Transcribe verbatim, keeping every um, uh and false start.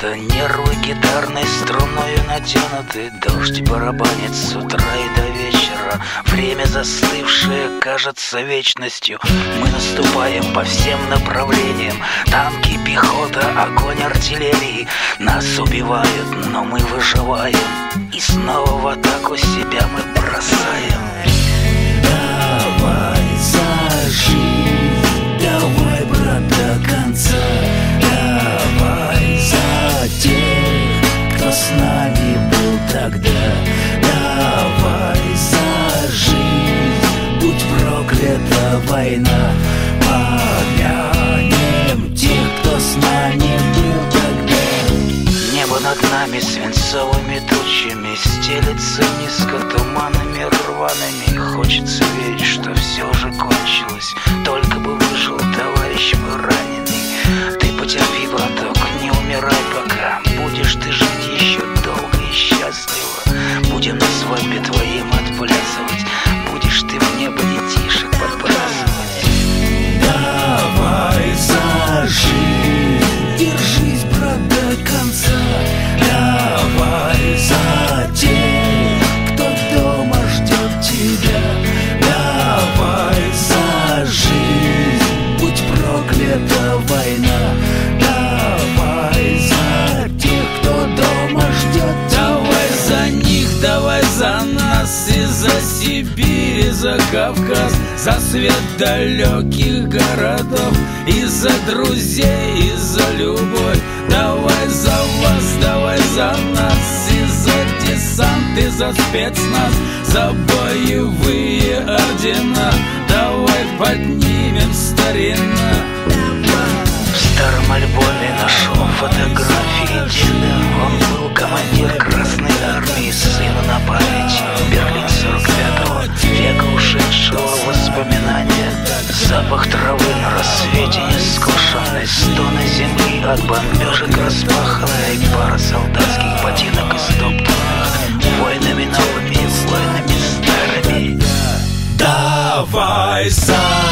будто нервы гитарной струною натянуты. Дождь барабанит с утра и до вечера. Время застывшее кажется вечностью. Мы наступаем по всем направлениям. Танки, пехота, огонь артиллерии. Нас убивают, но мы выживаем. И снова в атаку себя мы бросаем. Давай за жизнь, давай, брат, до конца. Давай за тех, кто с нами был тогда. Давай за жизнь, будь проклята война. Помянем тех, кто с нами был тогда. Небо над нами свинцовыми тучами стелется низко туманами рваными. Хочется верить, что все же кончилось. Только бы выжил товарищ мой раненый. Ты потерпи, браток, не умирай пока. Будешь ты жить еще долго и счастливо. Будем на свадьбе твоим отплясывать. Будешь ты в небо детишек подбрасывать. Давай за жизнь, держись, брат, до конца. Давай за тех, кто дома ждет тебя. Давай за жизнь, будь проклята война. Давай за тех, кто дома ждет тебя. Давай за них, давай за нас, и за Сибирь, и за Кавказ, за свет далеких городов, и за друзей, и за любовь. Давай за вас, давай за нас, и за десант, и за спецназ, за боевые ордена. Давай поднимем старина. В старом альбоме нашел фотографии деда. Он был командир Красной Армии, сыну на память. Берлин сорок пятого века ушедшего в воспоминания. Запах травы на рассвете нескошенной, стоны земли от бомбежек распаханной, пара солдатских ботинок истоптанных воинами новыми, воинами старыми. Давай за